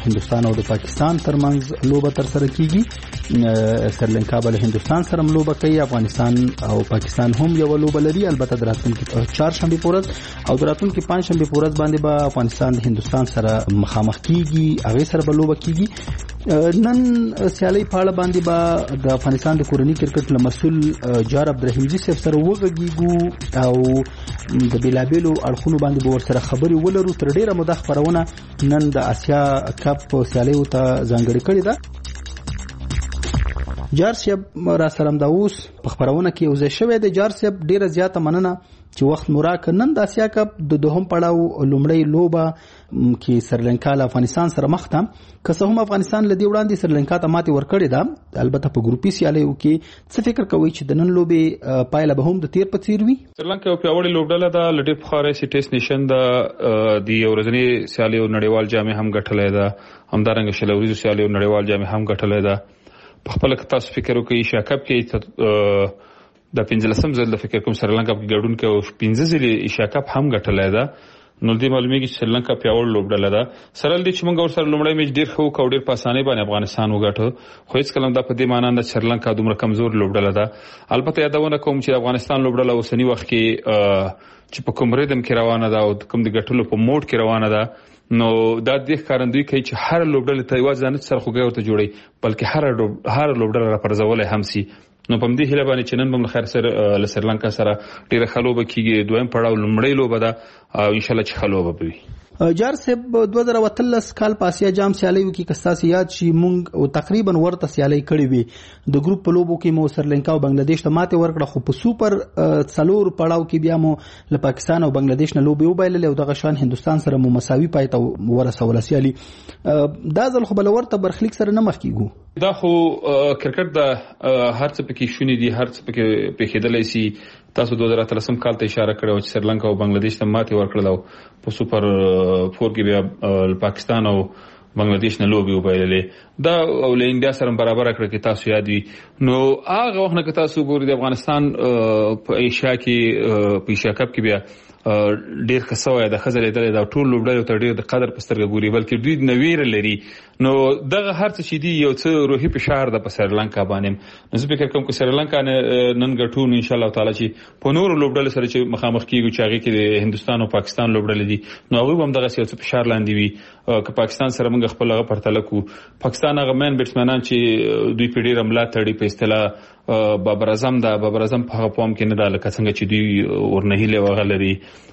هندستان او د پاکستان ترمنځ لوبه تر سره کیږي. سریلانکا به هندستان سره لوبه کوي. افغانستان او پاکستان هم یو لوبه لري، البته دراتونکو چهارشنبه پورز او دراتونکو پنځشنبه پورز باندې به افغانستان د هندستان سره مخامخ کیږي، هغه سره به لوبه کیږي. نن سیالي په اړه باندې به د افغانستان د کورني کرکټ مسؤل جار عبدالرحیمجي صاحب سره وغږیږو او د بیلابیلو اړخونو باندې به ورسره خبرې ولرو. تر ډیره موده خبرونه نن د آسیا کپ سیالیو ته ځانګړې کړې ده. جار صاحب را سره د اوس په خبرونه کې وزې شوې ده. جار صاحب ډیره زیاته مننه چې وخت مراک نن د آسیا کپ د دوهم پړاو لومړی لوبه کې سریلانکا له افغانستان سره مخ ده. که څه هم افغانستان لدی وړاندې سریلانکا ته ماتې ورکړې ده، البته په ګروپي سیالیو کې څه فکر کوي چې د نن لوبې پایله به هم د تیر په څیر وي؟ سریلانکا یو پیاوړې لوبډله ده، لډې پخواري سټیس نیشن ده، د یو ورځنی سیالیو نړیوال جام هم ګټلې ده، همدارنګه شلوريزو سیالیو نړیوال جام هم ګټلې ده. په خپل کې تاسو فکر وکړئ ایشیا کپ کې د 15 ځل د فکر کوم سریلانکا کې ګډون کې او 15 ځل ایشیا کپ هم ګټلې ده. نو دې معلومیږي چې سریلانکا پیاوړ لوبډله ده. سره دې چې موږ ورسره لومړی میچ ډیر خو کو ډیر په اسانۍ باندې افغانستان وګټو، خو هیڅ کلم دا په دې معنی نه چې سریلانکا دومره کمزور لوبډله ده. البته یادونه کوم چې افغانستان لوبډله اوسنی وخت کې چې په کوم ریدم کې روانه ده او کوم د ګټلو په موډ کې روانه ده، نو دا د ښکارندوی کوي چې هر لوبډله ته یوازې ځان سره خوګي ورته جوړي، بلکې هر لوبډله را پرځولای هم سي. نو په دې هیله باندې چې نن به خیر سره له سریلانکا سره ډیره خلوبه کیږي. دویم پړاو لومړی لوبه ده او ان شاء الله چې خلوبه به وي. جار صاحب 2013 کال په آسیا جام سیالیو کې کستاسي یاد شي مونږ تقریبا ورته سیالي کړې وي. د ګروپ په لوبو کې مو سریلانکا او بنگلاديش ته ماته ورکړه، خو په سوپر څلور پړاو کې بیا مو له پاکستان او بنگلاديش نه لوبي وبایلل او دغه شان هندستان سره مو مساوي پای ته ورسول سیالي. دا ځل خو بل ورته برخلیک سره نه مخ کیږو. دا خو کرکټ د هر څه پکې شونې دي، هر څه پکې پېښېدلای شي. تاسو 2013 کال ته اشاره کړو چې سریلانکا او بنگلاديش ته ماته ورکړل په سوپر 4 کې بیا پاکستان او بنگلاديش نه لوبي وبایللې. دا او له انډیا سره برابر کړ کې تاسو یاد وي. نو هغه وخت نه تاسو ګورئ د افغانستان په ایشیا کې په ایشیا کپ کې بیا ډیر خسوه د خزر لیدل دا ټول لوبډلو ته ډیر د قدر پسترګه ګوري، بلکې دوی نویر لري. نو دغه هر څه چې دی یو څه روحي فشار د سریلانکا باندې. نو زه فکر کوم چې سریلانکا نن ګټو ان شاء الله تعالی چې په نور لوبډلو سره چې مخامخ کیږي چې هغه کې د هندستان او پاکستان لوبډلې دي، نو هغه هم دغه یو څه فشار لاندې وي. که پاکستان سره موږ خپل هغه پرتله کو، پاکستان هغه مین بیټسمنان چې دوی په ډیر عمله تړي په اصطلاح بابر اعظم په هغه پام کې نه ده، لکه څنګه چې دوی ورنهیله وغلري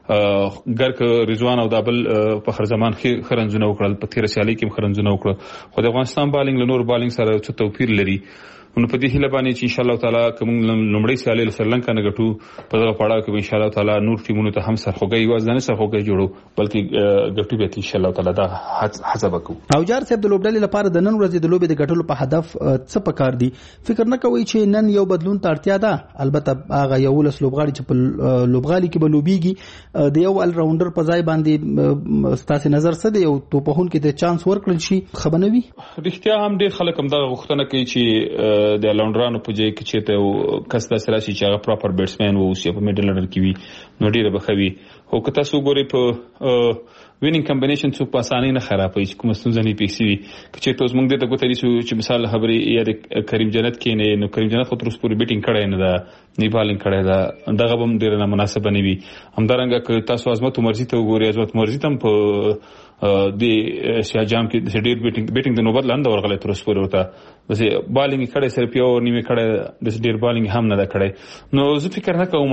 ګرک رضوان او دابل په خر زمان کې خرنځونه وکړل، په تیر سیالي کې خرنځونه وکړل، خو د افغانستان بالینګ له نور بالینګ سره څه توپیر لري. نو په دې هیله باندې چې ان شاء الله تعالی کوم لومړی سیالي له سریلانکا نه ګټو، په دغه پړاو کې ان شاء الله تعالی نور ټیمونو ته هم سرخوږی یوازې نه سرخوږی جوړو، بلکې ګټو به ان شاء الله تعالی دا هڅه وکړو. او جار صاحب د لوبډلې لپاره د نن ورځې د لوبې د ګټلو په هدف څه پکار دي؟ فکر نه کوي چې نن یو بدلون ته اړتیا ده؟ البته هغه یو لس لوبغاړي چې په لوبغالي کې به لوبيږي د یو ال راونډر په ځای باندې ستاسو نظر څه دی؟ یو توپهون کې د چانس ورکړل شي خبرنوي؟ رښتیا هم ډیر خلک هم دا غوښتنه کوي چې د لونډرانو په ځای کې چې ته کس داسې راشي چې هغه پراپر بیټسمن وو چې په میډل اورډر کې وي، نو ډیره بخوي. خو که تاسو ګورئ په وینینګ کمبینیشن څو په اسانۍ نه خرابوي چې کوم ستونزه نه پیښ شي. چې تاسو موږ دې ته ګوتې چې مثال خبرې یا د کریم جنت کې نه، نو کریم جنت خو تر اوسه پورې بیټینګ کړی نه ده، نه بالینګ کړی ده، دغه هم ډیره نامناسبه نه وي. همدارنګه که تاسو عظمت مرزي ته وګورئ، عظمت مرزي ته په د ایشیا جام کې د ډیر بیټینګ د نوبت لاندې ورغلی تر اوسه پورې ورته بس بالینګ کړی، صرف یو نیمه کړی، د ډیر بالینګ هم نه ده کړی. نو زه فکر نه کوم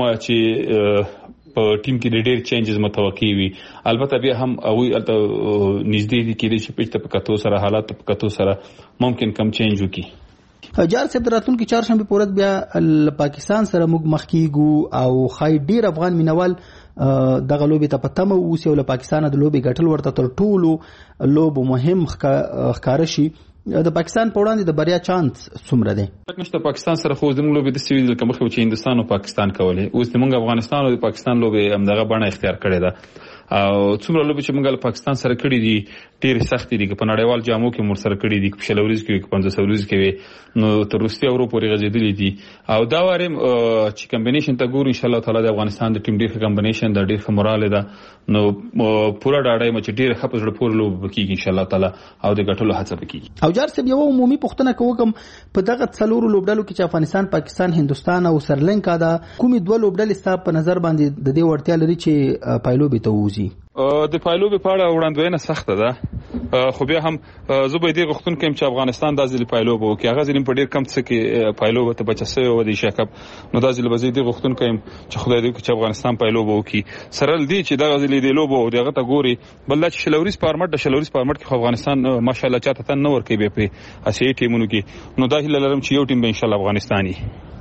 چې په ټیم کې ډېر چینجز متوقع وي. البته بیا هم اوی نږدې دي کې چې پېچ ته پکاتو سره حالات په پکاتو سره ممکن کم چینج وکړي. جار صاحب دراتون کې چهارشنبه پورز بیا پاکستان سره موږ مخ کیږو او خای ډیر افغان مینوال دغه لوبي ته پتمه اوس یو له پاکستان د لوبي ګټل ورته تر ټولو لوب مهم ښکار شي. د پاکستان په وړاندې د بریا چانس څومره دی؟ نشته. پاکستان سره خو زموږ لوبي د سوي د کومه چې هندستان او پاکستان کولې، اوس موږ افغانستان او پاکستان لوبي هم دغه بڼه اختیار کړې ده. او څومره لوبې چې موږ له پاکستان سره کړې دي ډېر سخت دي په نړیوال جامو کې مور سره کړې دي په شلوريز کې 15 ورځې کې نو تر روسي اورو پورې غځېدلې دي او دا وارم چې کمبینیشن ته ګورو ان شاء الله تعالی د افغانستان د ټیم ډېر کمبینیشن د ډېر مراله ده نو پورا ډاډه مچ ډېر خپل جوړ پور لوب کیږي ان شاء الله تعالی او د ګټلو هڅه وکړي او جار سب یو عمومي پښتنه کوم په دغه څلورو لوبډلو کې چې افغانستان پاکستان هندستان او سریلانکا دا کومې دوه لوبډلې ستاسو په نظر باندې د دې وړتیا لري چې پایلوبې ته وځي د پایلوبې په اړه وړاندوینه سخته ده خو بیا هم زه به دې غوښتون کوم چې افغانستان د ځلې پایلوب وکړي هغه ځلې په ډېر کم څه کې پایلوب ته بچسوي و د شکب نو د ځلې به دې غوښتون کوم چې خدای دې چې افغانستان پایلوب وکړي سره دې چې د ځلې د لوب او دغه ته ګوري بل چې شلوريز فارمټ کې افغانستان ماشاءالله چاته تن نه ور کوي په اسیا ټیمونو کې نو دا هیله لرم چې یو ټیم به ان شاء الله افغانستاني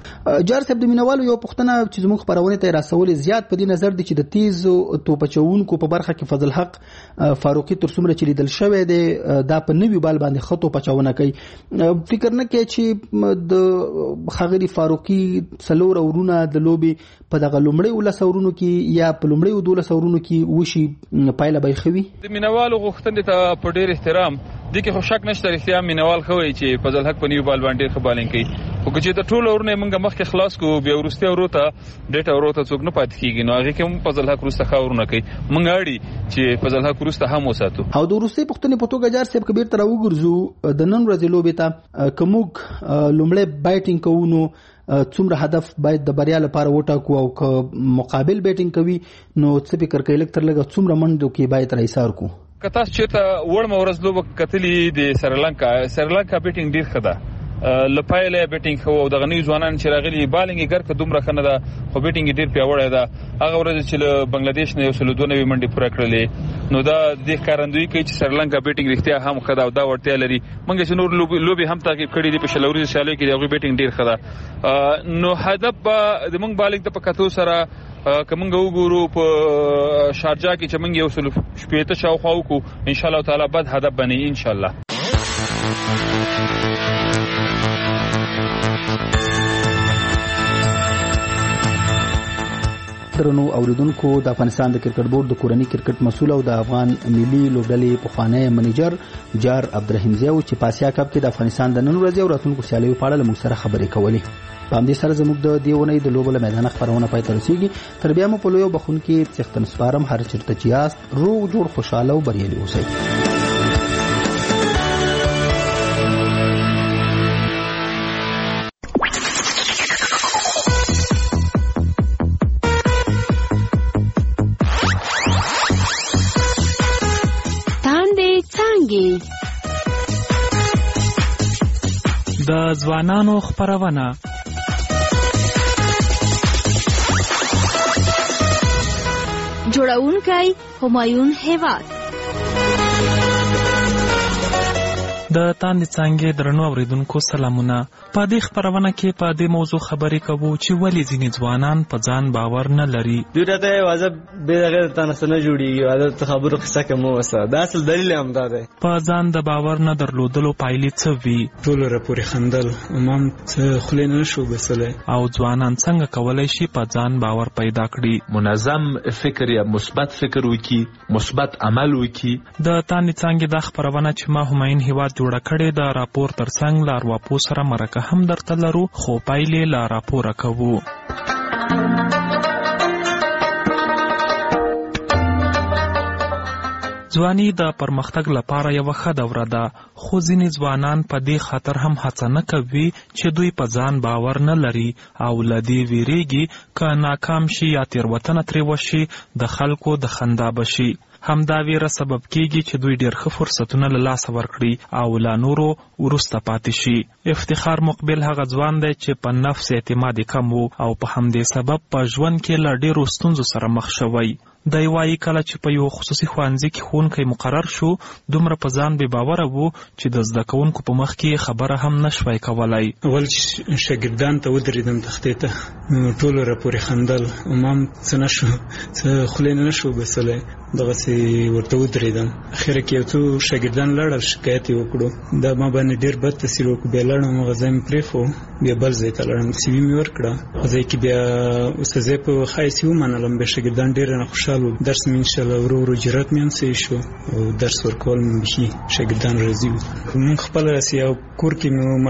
جار صاحب د مینوالو یو پښتنه چې زموږ خبرونه ته راسول زیات په دې نظر دي چې د تیز توپچونکو په برخه کې فضل حق فاروقي تر څومره چې لیدل شوی دی دا په نوی بال باندې خطو پچاونه کوي فکر نه کوي چې د خغری فاروقي څلور اورونه د لوبي په دغه لومړی ول سورونو کې یا په لومړی ودول سورونو کې وشي پایله به خوي د مینوالو غوښتنې ته په ډېر احترام دي کې خو شک نشته رښتیا مینوال خوي چې فضل حق په نیو بال باندې خبالین کوي او چې د ټولو اورونه موږ مخکې خلاص کو بیا ورسته وروته ډیټا وروته څوک نه پات کیږي نو هغه کوم فضل حق ورسته خاورونه کوي موږ اړي چې فضل حق ورسته هم وساتو او د روسي پښتنې په توګه جار صاحب کبیر تر وګرځو د نن ورځې لوبې ته کومک لومړی بایټینګ کوونو څومره هدف باید د بریا لپاره وټاکو او که مقابل بیټینګ کوي نو څه فکر کوي لکه تر لږه څومره منډو کې باید رایسار کو کته چې ته وړم ورځ لوب کتلې د سریلانکا بیټینګ ډیر ښه ده لپایله بیټینګ خو د غنی ځوانان چې راغلي بالینګ ګرکه دومره خنه ده خو بیټینګ ډیر پیاوړی ده هغه ورځ چې بنگلاديش نه 192 منډي پوره کړلې نو دا د کارندوی کوي چې سریلانکا بیټینګ رښتیا هم خدا او دا ورته لري منګه چې نور لوبي هم تعقیب کړي دي په شلوري سیالي کې دغه بیټینګ ډیر خدا نو هدف د موږ بالینګ ته پکاتو سره کومنګ وګورو په شارجا کې چې موږ یو سل شپېته شاوخوا وکړو ان شاء الله تعالی بعد هدف بني ان شاء الله درنو اوریدونکو د افغانستان د کرکټ بورډ د کورنۍ کرکټ مسؤل او د افغان ملي لوبډلې پخوانی منیجر جار عبدالرحیم زیو چې په اسیا کپ کې د افغانستان د نن ورځې او راتلونکو سیالیو په اړه موږ سره خبرې کولې په همدې سره زموږ د دیونې د لوبو له میدان خبرونه پای ته رسیږي تر بیا مو په لویو بخون کې څښتن سپارم هر چیرته چې یاست روغ جوړ خوشاله او بریالي اوسئ د ځوانانو خبرونه جوړونکی همایون هیواد د تاندې څنګه درنو اوریدونکو سلامونه په دې خبرونه کې په دې موضوع خبرې کوو چې ولې ځینې ځوانان په ځان باور نه لري دوی راته واځه به دغه تاسو نه جوړیږي واځه خبرو قصه کوم وسه دا اصل دلیل هم دا دی په ځان د باور نه درلودلو پایلې څه وي ټول را پورې خندل امام څه خلینو شو بسله او ځوانان څنګه کولای شي په ځان باور پیدا کړي منظم فکر یا مثبت فکر وکي مثبت عمل وکي د تاندې څنګه د خبرونه چې ما همایون هیواد جوړ کړي د راپور ترڅنګ لار واپو سره مرکه هم درته لرو خو پایلې لا راپور کوو ځواني د پرمختګ لپاره یو ښه دوره ده خو ځینې ځوانان په دې خاطر هم هڅه نه کوي چې دوی په ځان باور نه لري او له دې ویریږي که ناکام شي یا تېروتنه ترې وشي د خلکو د خندا بشي همدا ویره سبب کیږي چې دوی ډېر ښه فرصتونه له لاسه ورکړي او لا نورو وروسته پاتې شي افتخار مقبل هغه ځوان دی چې په نفس اعتماد کم وو او په همدې سبب په ژوند کې له ډېرو ستونزو سره مخ شوی دی وایي کله چې په یو خصوصي ښوونځي کې ښوونکی مقرر شو دومره په ځان بې باوره وو چې د زده کوونکو په مخ کې خبره هم نشوای کولی اول شاګردان ته ودرېدم تختې ته ټول را پورې خندل امام څه نشو څه خلینو نشو بسلی دغسې ورته ودرېدم اخره کې یو څو شاګردان لاړل شکایت یې وکړو دا ما باندې ډېر بد تاثیر وکړو بیا لاړم هغه ځای مې پرېښو بیا بل ځای ته لاړم سی وي مې ورکړه هغه ځای کې بیا استاذۍ په ښایست یې ومنلم بیا شاګردان ډېر رانه خوشحاله کال درس مې ان شاء الله ورو جرأت مې هم شو او درس ورکول مې بشي شاګردان راځي موږ خپل راسي او کور کې مې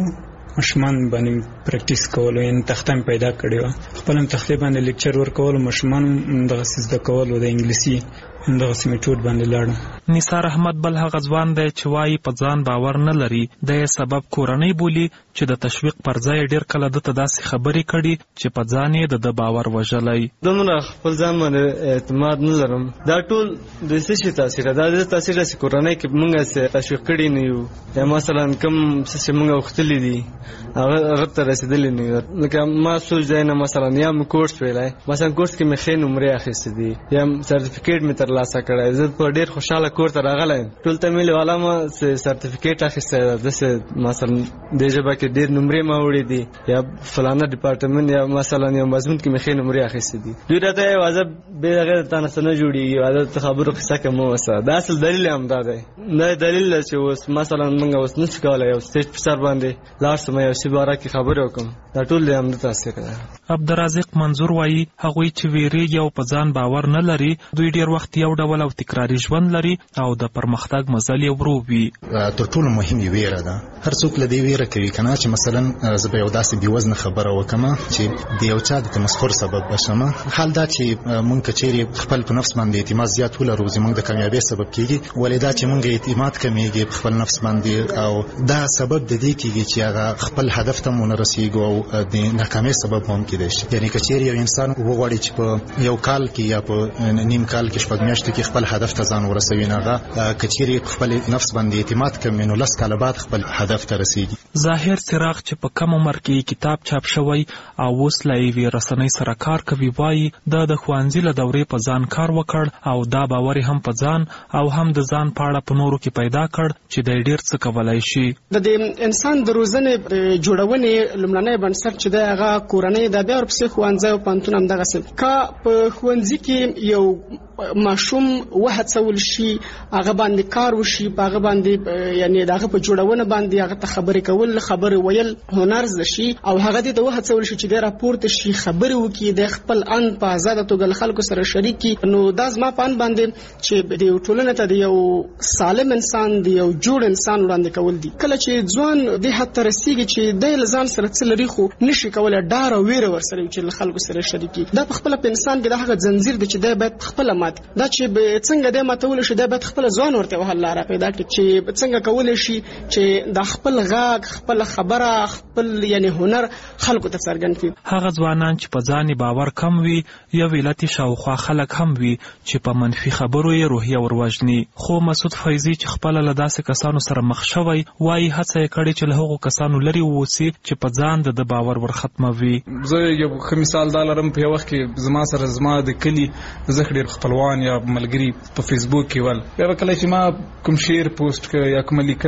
مشمان باندې پریکټیس کولو ان تختم پیدا کړو خپل تختې باندې لیکچر ورکول مشمان د سیس د کولو د انګلیسي د سیمټود باندې لاړ نثار احمد بل هغه ځوان دی چې وايي په ځان باور نه لري د سبب کورنۍ بولی چې د تشویق پر ځای ډیر کله د تداسي خبرې کړي چې په ځان یې د باور وژلای دومره خپل ځان باندې اعتماد نه لرم دا ټول د څه تاثیر دا د تاثیر چې کورنۍ کې موږ سره تشویق کړي نه یو یا مثلا کوم څه موږ وختلې دي هغه ته رسیدلې نه لکه ما سوچ دی نه مثلا یا م کورس ویلای مثلا کورس کې مې ښه نمرې اخیستې دي یا سرټیفیکیټ مې ترلاسه کړی زه په ډیر خوشاله کور ته راغلی ټول ته مې والا ما سرټیفیکیټ اخیستی د مثلا د ژبه کې ډیر نمرې ما وړي دي یا فلانه ډپارټمنټ یا مثلا یو مضمون کې مې ښه نمرې اخیستې دي دوی راته یوازې بې هغې تا نه څه نه جوړېږي یوازې خبرو قصه کې مه اوسه دا اصل دلیل هم دا دی دا دلیل دی چې اوس مثلا موږ اوس نشو کولی یو سټیج په سر باندې لاړ شم یو شي باره کې خبرې وکړم دا ټول د همده تاثیر دی. عبدالرازق منظور وایي هغوی چې ویریږي او په ځان باور نه لري دوی ډیر وخت یو ډول او تکراري ژوند لري او د پرمختګ مزل یې ورو وي. تر ټولو مهم یې ویره ده. هر څوک له دې ویره کوي کنه چې مثلا زه به یو داسې بېوزنه خبره وکړم چې د یو چا د تمسخر سبب بشم. حال دا چې مونږ کچېرې خپل په نفس باندې اعتماد زیات ولرو زموږ د کامیابۍ سبب کیږي ولې دا چې مونږ اعتماد کمیږي په خپل نفس باندې او دا سبب د دې کیږي چې هغه خپل هدف ته مونږ رسیږو او د ناکامۍ سبب هم کېدای شي. یعنی کچېرې یو انسان وغواړي چې په یو کال کې یا په نیم کال کې شپږ میاشتې کې خپل هدف ته ځان ورسوي نه هغه کچېرې خپل نفس باندې اعتماد کوي نو لس کاله بعد خپل هدف ته رسیږي. ظاهر څراغ چې په کم عمر کې کتاب چاپ شوی او اوس لا یې رسنۍ سره کار کوي وایي د ښوونځي له دورې په ځان کار وکړ او دا باور هم په ځان او هم د ځان په اړه په نورو کې پیدا کړ چې د ډیر څه کولای شي. د انسان د روزنې جوړونې لومړنی بنسټ چې دی هغه کورنۍ ده بیا ورپسې ښوونځی او پوهنتون همدغسې که په ښوونځي کې یو ماشوم وهڅول شي هغه باندې کار وشي په هغه باندې یعنی دغه په جوړونه باندې هغه ته خبرې کول خبرې ویل هنر زده شي او هغه دې ته وهڅول شي چې د راپورته شي خبرې وکړي د خپل ان په آزاده توګه خلکو سره شریک کړي نو دا زما په ان باندې چې د ټولنې ته د یو سالم انسان دی یو جوړ انسان وړاندې کول دي. کله چې ځوان د حتی رسیږي چې د لزان سره څه لري خو نشي کولای ډار او ویره ورسره چې خلکو سره شریک کړي دا په خپل په انسان کې د هغه زنجیر دی چې د باید خپل دا چې څنګه د ماتول شي د باید خپل ځوان ورته حل لاره پیدا کړي چې څنګه کولای شي چې د خپل غاګ خپل خبره خپل یعنی هنر خلکو ته څرګند کړي. هغه ځوانان چې په ځان باور کم وي یا ویلاتي شاوخوا خلک هم وي چې په منفي خبرو یې روحیه وروجني. خو مسعود فیضي چې خپل له داسې کسانو سره مخ شوی وایي هڅه یې کړې چې له هغو کسانو لري ووسي چې په ځان د باور ورختموي. زه یو ښه مثال دا لرم په یو وخت کې زما سره زما د کلي زه ډېر خپلوان یا ملګري په فیسبوک کې ول بیا کله چې ما کوم شعر پوسټ کړ یا کوم لیکنه